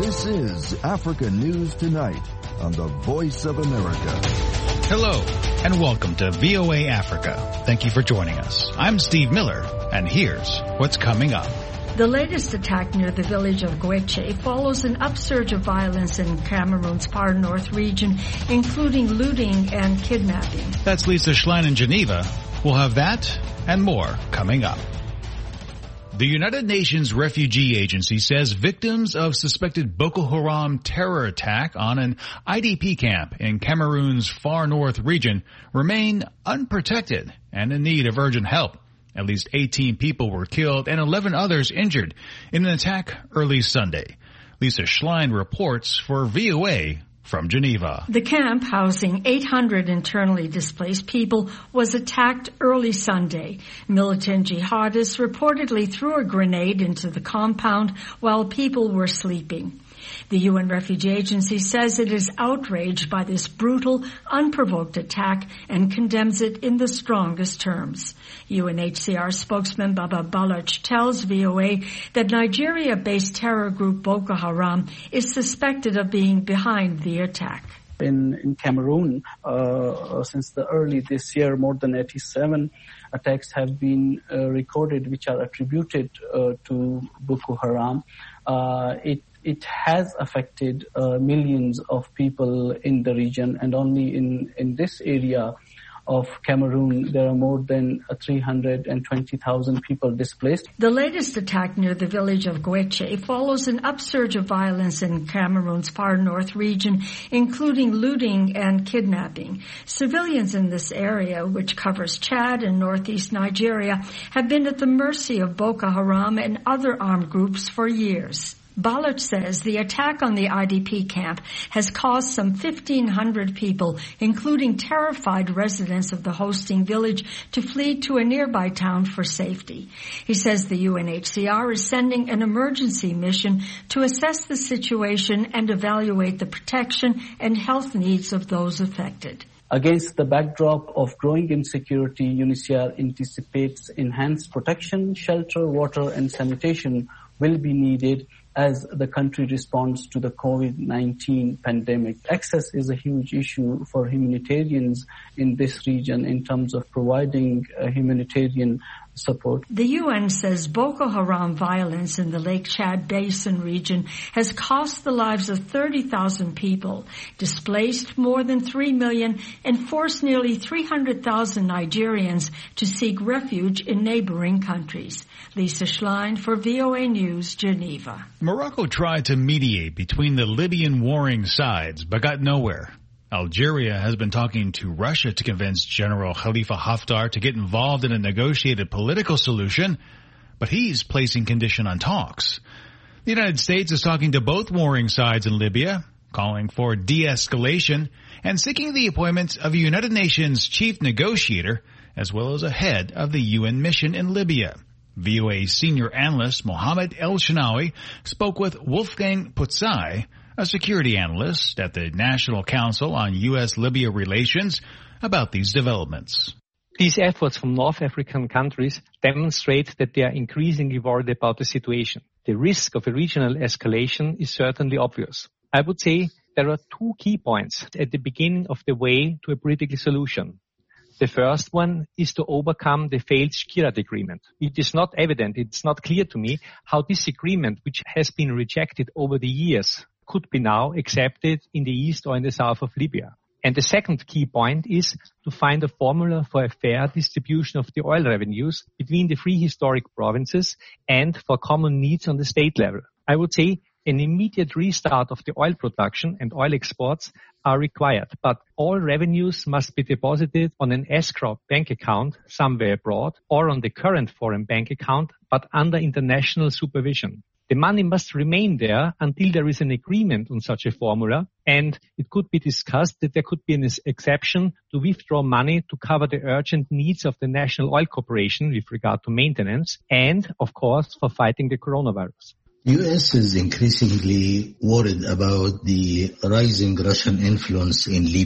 This is Africa News Tonight on the Voice of America. Hello, and welcome to VOA Africa. Thank you for joining us. I'm Steve Miller, and here's what's coming up. The latest attack near the village of Gueche follows an upsurge of violence in Cameroon's far north region, including looting and kidnapping. That's Lisa Schlein in Geneva. We'll have that and more coming up. The United Nations Refugee Agency says victims of suspected Boko Haram terror attack on an IDP camp in Cameroon's far north region remain unprotected and in need of urgent help. At least 18 people were killed and 11 others injured in an attack early Sunday. Lisa Schlein reports for VOA from Geneva. The camp, housing 800 internally displaced people, was attacked early Sunday. Militant jihadists reportedly threw a grenade into the compound while people were sleeping. The UN Refugee Agency says it is outraged by this brutal, unprovoked attack and condemns it in the strongest terms. UNHCR spokesman Baba Baloch tells VOA that Nigeria-based terror group Boko Haram is suspected of being behind the attack. In Cameroon, since the early this year, more than 87 attacks have been recorded which are attributed to Boko Haram. It has affected millions of people in the region, and only in this area of Cameroon, there are more than 320,000 people displaced. The latest attack near the village of Gueche follows an upsurge of violence in Cameroon's far north region, including looting and kidnapping. Civilians in this area, which covers Chad and northeast Nigeria, have been at the mercy of Boko Haram and other armed groups for years. Baloch says the attack on the IDP camp has caused some 1,500 people, including terrified residents of the hosting village, to flee to a nearby town for safety. He says the UNHCR is sending an emergency mission to assess the situation and evaluate the protection and health needs of those affected. Against the backdrop of growing insecurity, UNHCR anticipates enhanced protection, shelter, water, and sanitation will be needed as the country responds to the COVID-19 pandemic. Access is a huge issue for humanitarians in this region in terms of providing humanitarian support. The UN says Boko Haram violence in the Lake Chad Basin region has cost the lives of 30,000 people, displaced more than 3 million, and forced nearly 300,000 Nigerians to seek refuge in neighboring countries. Lisa Schlein for VOA News, Geneva. Morocco tried to mediate between the Libyan warring sides, but got nowhere. Algeria has been talking to Russia to convince General Khalifa Haftar to get involved in a negotiated political solution, but he's placing condition on talks. The United States is talking to both warring sides in Libya, calling for de-escalation and seeking the appointment of a United Nations chief negotiator, as well as a head of the UN mission in Libya. VOA senior analyst Mohammed El-Shanawi spoke with Wolfgang Putzai, a security analyst at the National Council on U.S.-Libya Relations, about these developments. These efforts from North African countries demonstrate that they are increasingly worried about the situation. The risk of a regional escalation is certainly obvious. I would say there are two key points at the beginning of the way to a political solution. The first one is to overcome the failed Skhirat agreement. It is not evident, it's not clear to me how this agreement, which has been rejected over the years, could be now accepted in the east or in the south of Libya. And the second key point is to find a formula for a fair distribution of the oil revenues between the three historic provinces and for common needs on the state level. I would say an immediate restart of the oil production and oil exports are required, but all revenues must be deposited on an escrow bank account somewhere abroad or on the current foreign bank account, but under international supervision. The money must remain there until there is an agreement on such a formula, and it could be discussed that there could be an exception to withdraw money to cover the urgent needs of the National Oil Corporation with regard to maintenance and, of course, for fighting the coronavirus. U.S. is increasingly worried about the rising Russian influence in Libya.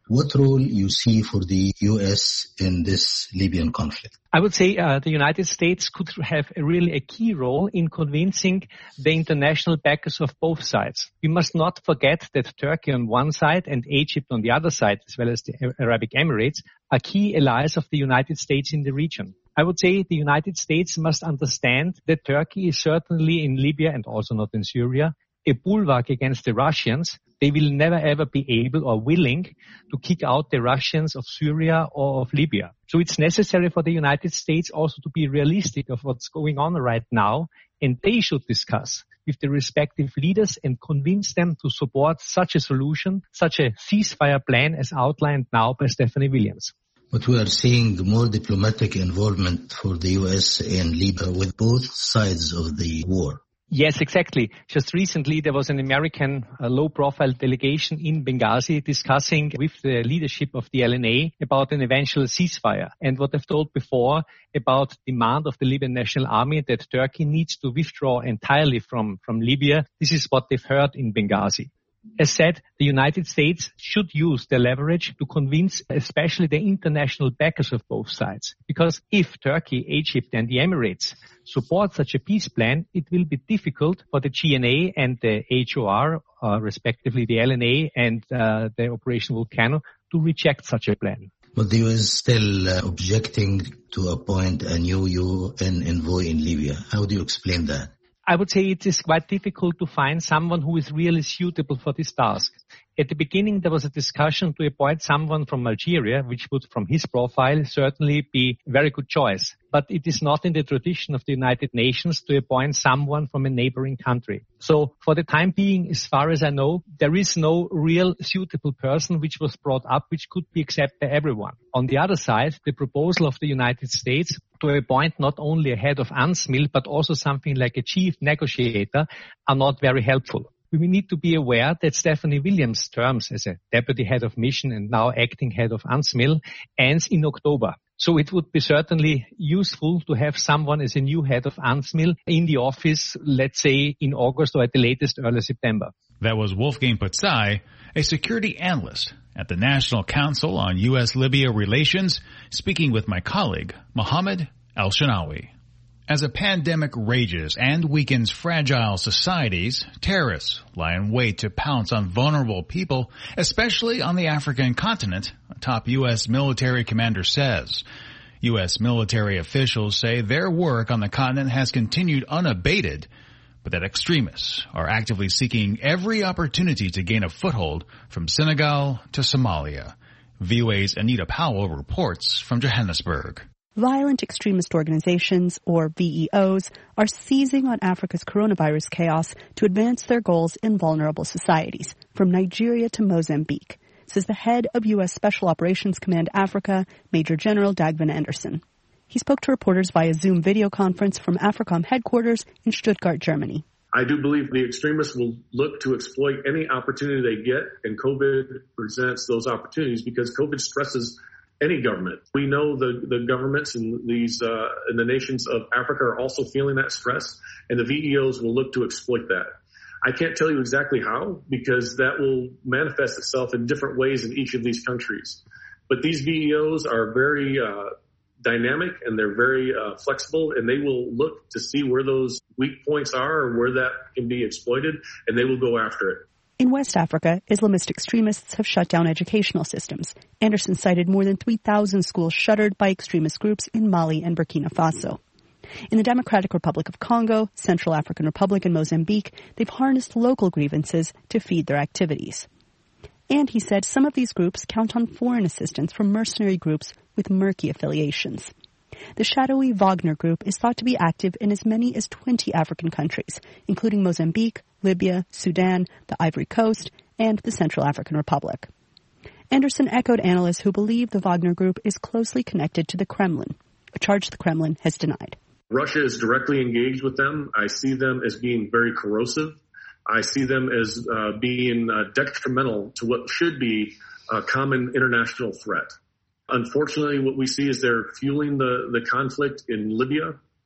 What role you see for the U.S. in this Libyan conflict? I would say the United States could have really a key role in convincing the international backers of both sides. We must not forget that Turkey on one side and Egypt on the other side, as well as the Arabic Emirates, are key allies of the United States in the region. I would say the United States must understand that Turkey is certainly in Libya and also not in Syria a bulwark against the Russians. They will never ever be able or willing to kick out the Russians of Syria or of Libya. So it's necessary for the United States also to be realistic of what's going on right now, and they should discuss with the respective leaders and convince them to support such a solution, such a ceasefire plan as outlined now by Stephanie Williams. But we are seeing more diplomatic involvement for the U.S. in Libya with both sides of the war. Yes, exactly. Just recently, there was an American low-profile delegation in Benghazi discussing with the leadership of the LNA about an eventual ceasefire. And what I've told before about demand of the Libyan National Army that Turkey needs to withdraw entirely from Libya, this is what they've heard in Benghazi. As said, the United States should use their leverage to convince especially the international backers of both sides. Because if Turkey, Egypt and the Emirates support such a peace plan, it will be difficult for the GNA and the HOR, respectively the LNA and the Operation Volcano, to reject such a plan. But the U.S. still objecting to appoint a new UN envoy in Libya. How do you explain that? I would say it is quite difficult to find someone who is really suitable for this task. At the beginning, there was a discussion to appoint someone from Algeria, which would, from his profile, certainly be a very good choice. But it is not in the tradition of the United Nations to appoint someone from a neighboring country. So for the time being, as far as I know, there is no real suitable person which was brought up, which could be accepted by everyone. On the other side, the proposal of the United States to appoint not only a head of UNSMIL, but also something like a chief negotiator are not very helpful. We need to be aware that Stephanie Williams' terms as a deputy head of mission and now acting head of UNSMIL ends in October. So it would be certainly useful to have someone as a new head of UNSMIL in the office, let's say in August or at the latest early September. That was Wolfgang Putzai, a security analyst at the National Council on U.S.-Libya Relations, speaking with my colleague, Mohammed El-Shanawi. As a pandemic rages and weakens fragile societies, terrorists lie in wait to pounce on vulnerable people, especially on the African continent, a top U.S. military commander says. U.S. military officials say their work on the continent has continued unabated, but that extremists are actively seeking every opportunity to gain a foothold from Senegal to Somalia. VOA's Anita Powell reports from Johannesburg. Violent extremist organizations, or VEOs, are seizing on Africa's coronavirus chaos to advance their goals in vulnerable societies, from Nigeria to Mozambique, says the head of U.S. Special Operations Command Africa, Major General Dagvin Anderson. He spoke to reporters via Zoom video conference from AFRICOM headquarters in Stuttgart, Germany. I do believe the extremists will look to exploit any opportunity they get, and COVID presents those opportunities because COVID stresses any government. We know the governments in these in the nations of Africa are also feeling that stress, and the VEOs will look to exploit that. I can't tell you exactly how, because that will manifest itself in different ways in each of these countries. But these VEOs are very dynamic, and they're very flexible, and they will look to see where those weak points are or where that can be exploited, and they will go after it. In West Africa, Islamist extremists have shut down educational systems. Anderson cited more than 3,000 schools shuttered by extremist groups in Mali and Burkina Faso. In the Democratic Republic of Congo, Central African Republic, and Mozambique, they've harnessed local grievances to feed their activities. And he said some of these groups count on foreign assistance from mercenary groups with murky affiliations. The shadowy Wagner Group is thought to be active in as many as 20 African countries, including Mozambique, Libya, Sudan, the Ivory Coast, and the Central African Republic. Anderson echoed analysts who believe the Wagner Group is closely connected to the Kremlin, a charge the Kremlin has denied. Russia is directly engaged with them. I see them as being very corrosive. I see them as being detrimental to what should be a common international threat. Unfortunately, what we see is they're fueling the conflict in Libya.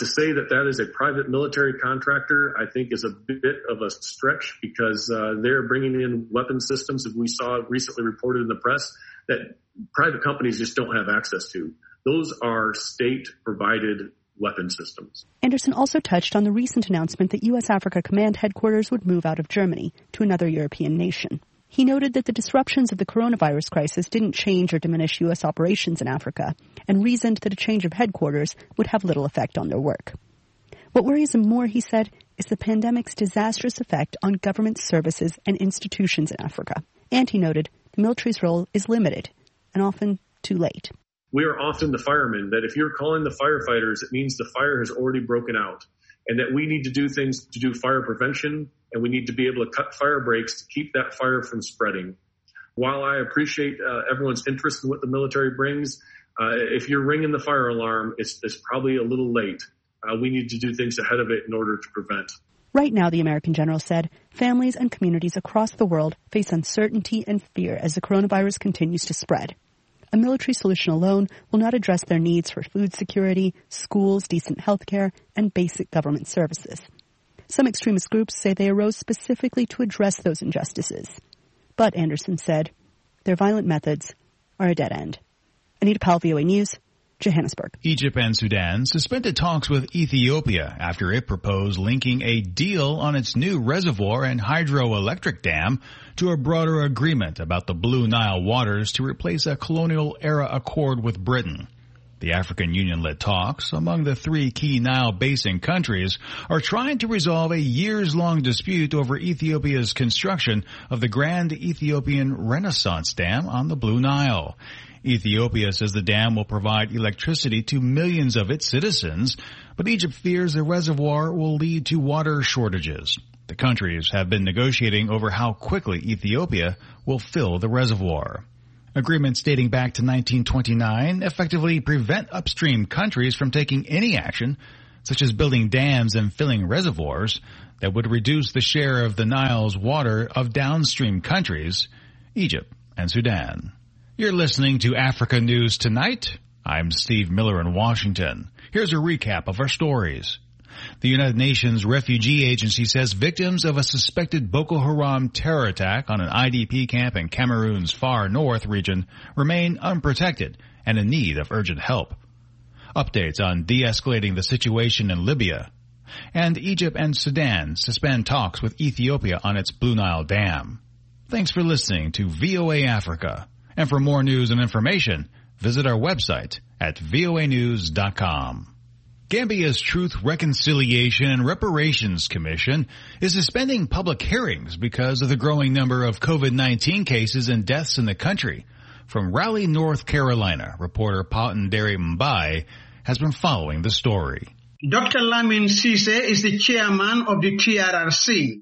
To say that that is a private military contractor, I think is a bit of a stretch because they're bringing in weapon systems that we saw recently reported in the press that private companies just don't have access to. Those are state-provided weapon systems. Anderson also touched on the recent announcement that U.S. Africa Command headquarters would move out of Germany to another European nation. He noted that the disruptions of the coronavirus crisis didn't change or diminish U.S. operations in Africa, and reasoned that a change of headquarters would have little effect on their work. What worries him more, he said, is the pandemic's disastrous effect on government services and institutions in Africa. And he noted the military's role is limited, and often too late. We are often the firemen, that if you're calling the firefighters, it means the fire has already broken out, and that we need to do things to do fire prevention, and we need to be able to cut fire breaks to keep that fire from spreading. While I appreciate everyone's interest in what the military brings, if you're ringing the fire alarm, it's probably a little late. We need to do things ahead of it in order to prevent. Right now, the American general said, families and communities across the world face uncertainty and fear as the coronavirus continues to spread. A military solution alone will not address their needs for food security, schools, decent health care, and basic government services. Some extremist groups say they arose specifically to address those injustices. But, Anderson said, their violent methods are a dead end. Anita Powell, VOA News, Johannesburg. Egypt and Sudan suspended talks with Ethiopia after it proposed linking a deal on its new reservoir and hydroelectric dam to a broader agreement about the Blue Nile waters to replace a colonial-era accord with Britain. The African Union-led talks among the three key Nile Basin countries are trying to resolve a years-long dispute over Ethiopia's construction of the Grand Ethiopian Renaissance Dam on the Blue Nile. Ethiopia says the dam will provide electricity to millions of its citizens, but Egypt fears the reservoir will lead to water shortages. The countries have been negotiating over how quickly Ethiopia will fill the reservoir. Agreements dating back to 1929 effectively prevent upstream countries from taking any action, such as building dams and filling reservoirs, that would reduce the share of the Nile's water of downstream countries, Egypt and Sudan. You're listening to Africa News Tonight. I'm Steve Miller in Washington. Here's a recap of our stories. The United Nations Refugee Agency says victims of a suspected Boko Haram terror attack on an IDP camp in Cameroon's far north region remain unprotected and in need of urgent help. Updates on de-escalating the situation in Libya. And Egypt and Sudan suspend talks with Ethiopia on its Blue Nile Dam. Thanks for listening to VOA Africa. And for more news and information, visit our website at voanews.com. Gambia's Truth, Reconciliation, and Reparations Commission is suspending public hearings because of the growing number of COVID-19 cases and deaths in the country. From Raleigh, North Carolina, reporter Pautendere Mbai has been following the story. Dr. Lamin Cisse is the chairman of the TRRC.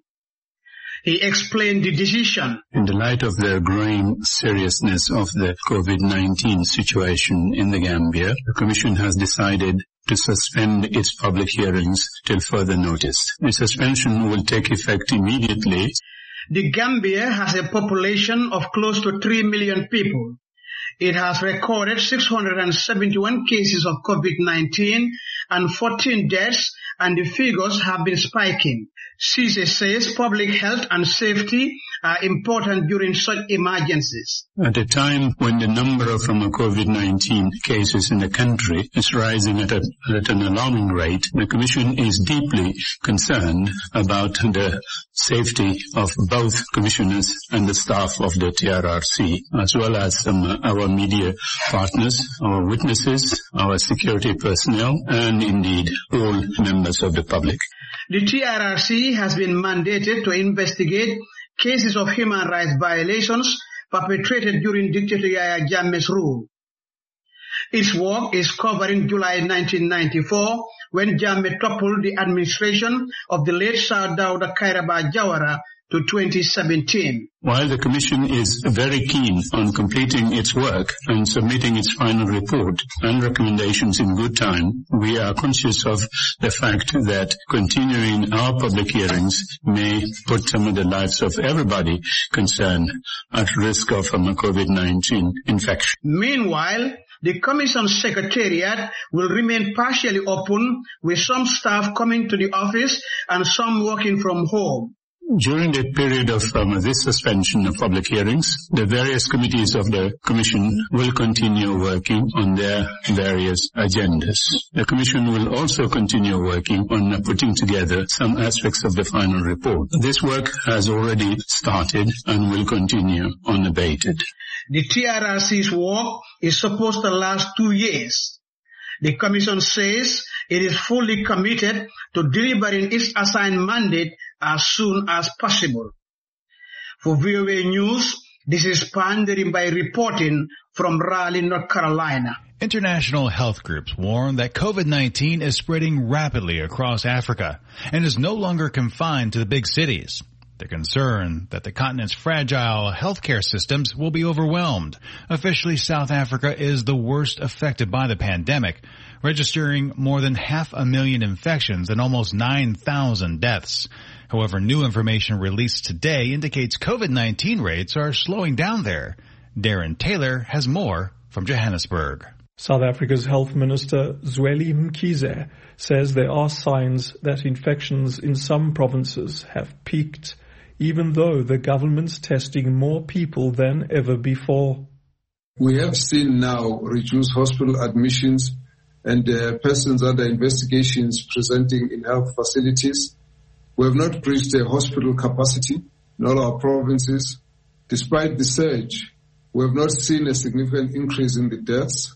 He explained the decision. In the light of the growing seriousness of the COVID-19 situation in the Gambia, the Commission has decided to suspend its public hearings till further notice. The suspension will take effect immediately. The Gambia has a population of close to 3 million people. It has recorded 671 cases of COVID-19 and 14 deaths, and the figures have been spiking. Cisse says public health and safety are important during such emergencies. At a time when the number of COVID-19 cases in the country is rising at an alarming rate, the Commission is deeply concerned about the safety of both commissioners and the staff of the TRRC, as well as our media partners, our witnesses, our security personnel, and indeed all members of the public. The TRRC has been mandated to investigate cases of human rights violations perpetrated during Dictator Yahya Jammeh's rule. Its work is covering July 1994, when Jammeh toppled the administration of the late Sir Dawda Kairaba Jawara, to 2017. While the Commission is very keen on completing its work and submitting its final report and recommendations in good time, we are conscious of the fact that continuing our public hearings may put some of the lives of everybody concerned at risk of COVID-19 infection. Meanwhile, The Commission's secretariat will remain partially open, with some staff coming to the office and some working from home. During the period of this suspension of public hearings, the various committees of the Commission will continue working on their various agendas. The Commission will also continue working on putting together some aspects of the final report. This work has already started and will continue unabated. The TRRC's work is supposed to last 2 years. The Commission says it is fully committed to delivering its assigned mandate as soon as possible. For VOA News, this is Pandering by reporting from Raleigh, North Carolina. International health groups warn that COVID-19 is spreading rapidly across Africa and is no longer confined to the big cities. They're concerned that the continent's fragile healthcare systems will be overwhelmed. Officially, South Africa is the worst affected by the pandemic, registering more than 500,000 infections and almost 9,000 deaths. However, new information released today indicates COVID-19 rates are slowing down there. Darren Taylor has more from Johannesburg. South Africa's Health Minister Zweli Mkhize says there are signs that infections in some provinces have peaked, even though the government's testing more people than ever before. We have seen now reduced hospital admissions and persons under investigations presenting in health facilities. We have not reached a hospital capacity in all our provinces. Despite the surge, we have not seen a significant increase in the deaths.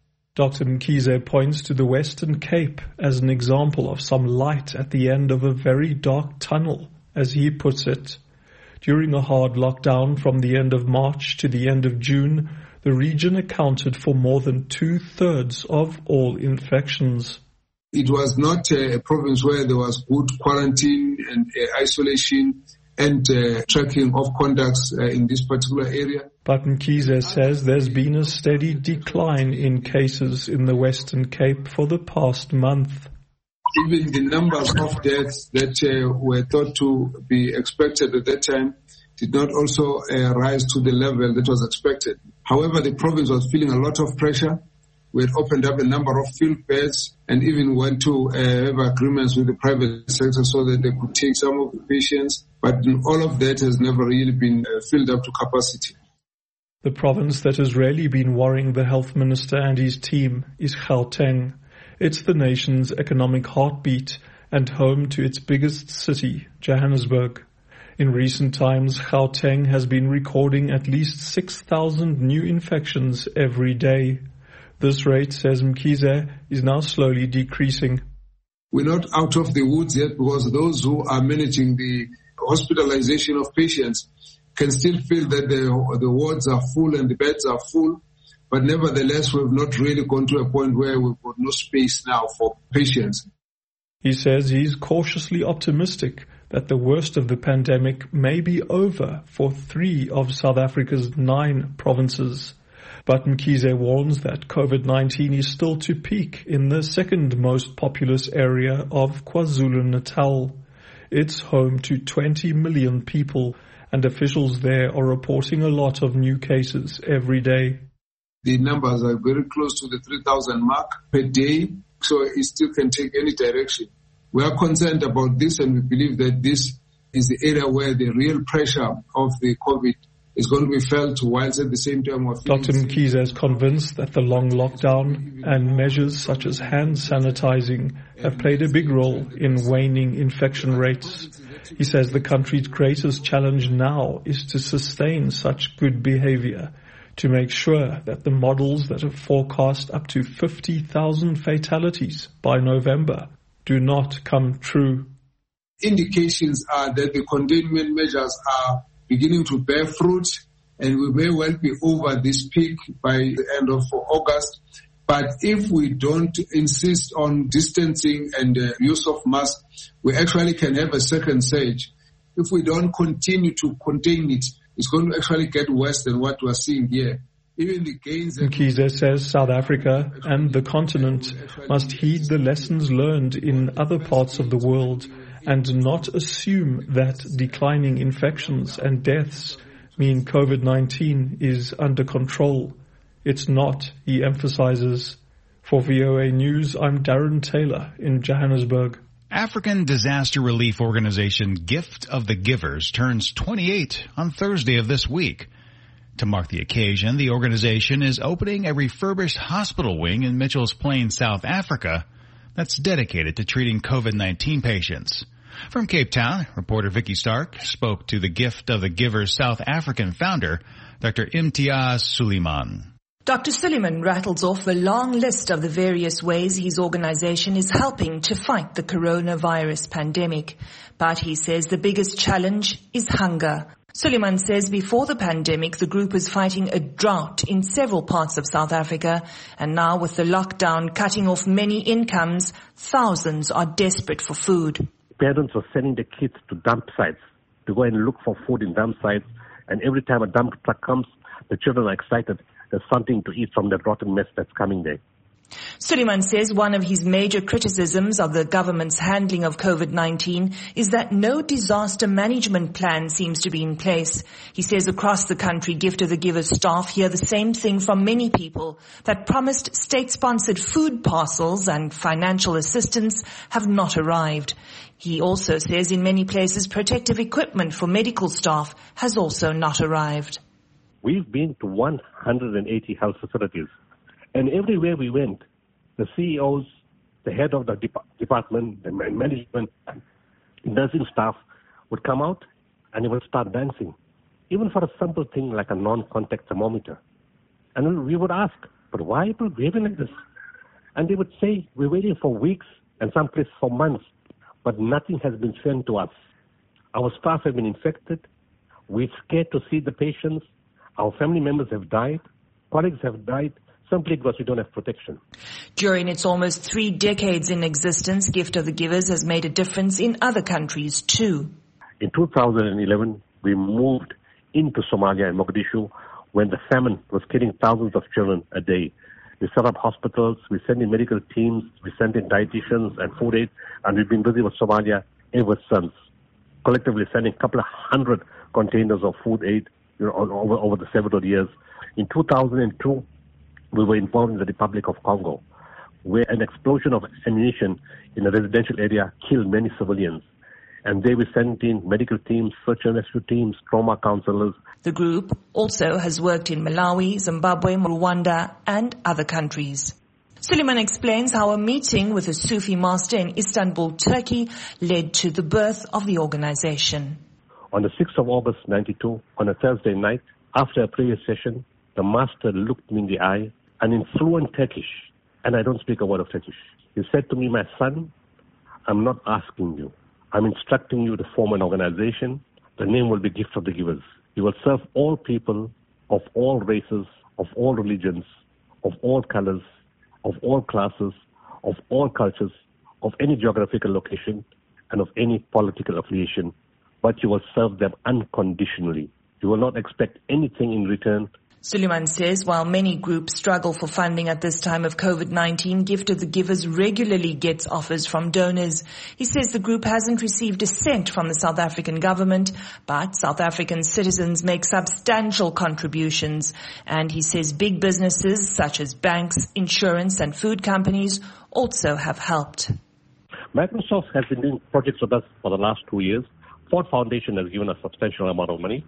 Dr. Mkhize points to the Western Cape as an example of some light at the end of a very dark tunnel, as he puts it. During a hard lockdown from the end of March to the end of June, the region accounted for more than 2/3 of all infections. It was not a province where there was good quarantine and isolation and tracking of contacts in this particular area. But Mkhize says there's been a steady decline in cases in the Western Cape for the past month. Even the numbers of deaths that were thought to be expected at that time did not also rise to the level that was expected. However, the province was feeling a lot of pressure. We had opened up a number of field beds and even went to have agreements with the private sector so that they could take some of the patients. But all of that has never really been filled up to capacity. The province that has really been worrying the health minister and his team is Gauteng. It's the nation's economic heartbeat and home to its biggest city, Johannesburg. In recent times, Gauteng has been recording at least 6,000 new infections every day. This rate, says Mkhize, is now slowly decreasing. We're not out of the woods yet because those who are managing the hospitalization of patients can still feel that the wards are full and the beds are full. But nevertheless, we've not really gone to a point where we've got no space now for patients. He says he's cautiously optimistic that the worst of the pandemic may be over for 3 of South Africa's 9 provinces. But Mkhize warns that COVID-19 is still to peak in the second most populous area of KwaZulu-Natal. It's home to 20 million people, and officials there are reporting a lot of new cases every day. The numbers are very close to the 3,000 mark per day, so it still can take any direction. We are concerned about this, and we believe that this is the area where the real pressure of the COVID is going to be felt, whilst at the same time Dr. Mkhize is convinced that the long lockdown and measures such as hand sanitizing have played a big role in waning infection rates. He says the country's greatest challenge now is to sustain such good behavior, to make sure that the models that have forecast up to 50,000 fatalities by November do not come true. Indications are that the containment measures are beginning to bear fruit, and we may well be over this peak by the end of August. But if we don't insist on distancing and use of masks, we actually can have a second surge. If we don't continue to contain it, it's going to actually get worse than what we're seeing here. Even the gains. Mkhize says South Africa and the continent must heed the lessons learned in other parts of the world and not assume that declining infections and deaths mean COVID-19 is under control. It's not, he emphasizes. For VOA News, I'm Darren Taylor in Johannesburg. African disaster relief organization Gift of the Givers turns 28 on Thursday of this week. To mark the occasion, the organization is opening a refurbished hospital wing in Mitchell's Plain, South Africa, that's dedicated to treating COVID-19 patients. From Cape Town, reporter Vicky Stark spoke to the Gift of the Givers South African founder, Dr. Imtiaz Suleiman. Dr. Suleiman rattles off a long list of the various ways his organization is helping to fight the coronavirus pandemic. But he says the biggest challenge is hunger. Suleiman says before the pandemic, the group was fighting a drought in several parts of South Africa. And now with the lockdown cutting off many incomes, thousands are desperate for food. Parents are sending their kids to dump sites to go and look for food in dump sites. And every time a dump truck comes, the children are excited. There's something to eat from the rotten mess that's coming there. Suleiman says one of his major criticisms of the government's handling of COVID-19 is that no disaster management plan seems to be in place. He says across the country, Gift of the Givers staff hear the same thing from many people, that promised state-sponsored food parcels and financial assistance have not arrived. He also says in many places protective equipment for medical staff has also not arrived. We've been to 180 health facilities, and everywhere we went, the CEOs, the head of the department, the management, nursing staff would come out and they would start dancing, even for a simple thing like a non-contact thermometer. And we would ask, but why are people behaving like this? And they would say, we're waiting for weeks and some places for months, but nothing has been sent to us. Our staff have been infected. We're scared to see the patients. Our family members have died. Colleagues have died simply because we don't have protection. During its almost 3 decades in existence, Gift of the Givers has made a difference in other countries too. In 2011, we moved into Somalia and Mogadishu when the famine was killing thousands of children a day. We set up hospitals, we sent in medical teams, we sent in dietitians and food aid, and we've been busy with Somalia ever since, collectively sending a couple of hundred containers of food aid over the several years. In 2002, we were involved in the Republic of Congo, where an explosion of ammunition in a residential area killed many civilians. And there we sent in medical teams, search and rescue teams, trauma counselors. The group also has worked in Malawi, Zimbabwe, Rwanda, and other countries. Suleiman explains how a meeting with a Sufi master in Istanbul, Turkey, led to the birth of the organization. On the 6th of August, 1992, on a Thursday night, after a prayer session, the master looked me in the eye and in fluent Turkish, and I don't speak a word of Turkish, he said to me, my son, I'm not asking you. I'm instructing you to form an organization. The name will be Gift of the Givers. You will serve all people of all races, of all religions, of all colors, of all classes, of all cultures, of any geographical location, and of any political affiliation. But you will serve them unconditionally. You will not expect anything in return. Suleiman says while many groups struggle for funding at this time of COVID-19, Gift of the Givers regularly gets offers from donors. He says the group hasn't received a cent from the South African government, but South African citizens make substantial contributions. And he says big businesses such as banks, insurance and food companies also have helped. Microsoft has been doing projects with us for the last 2 years. Ford Foundation has given us a substantial amount of money.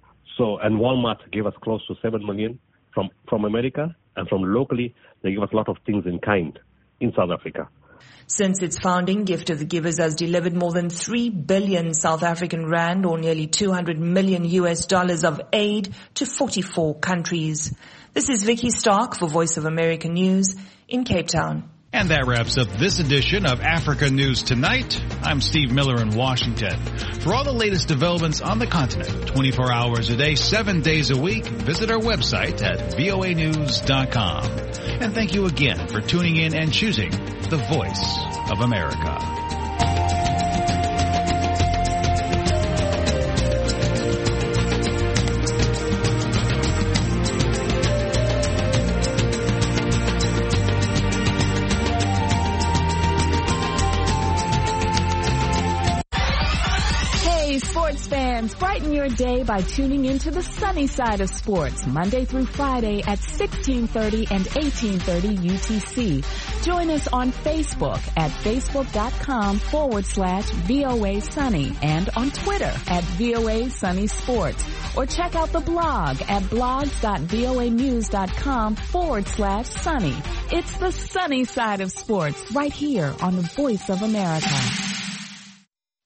And Walmart gave us close to $7 million from America, and from locally, they give us a lot of things in kind in South Africa. Since its founding, Gift of the Givers has delivered more than 3 billion South African rand, or nearly $200 million of aid to 44 countries. This is Vicky Stark for Voice of America News in Cape Town. And that wraps up this edition of Africa News Tonight. I'm Steve Miller in Washington. For all the latest developments on the continent, 24 hours a day, 7 days a week, visit our website at voanews.com. And thank you again for tuning in and choosing the Voice of America. Hey, sports fans, brighten your day by tuning into the sunny side of sports, Monday through Friday at 1630 and 1830 UTC. Join us on Facebook at facebook.com/VOA Sunny and on Twitter at VOA Sunny Sports. Or check out the blog at blogs.voanews.com/sunny. It's the sunny side of sports right here on the Voice of America.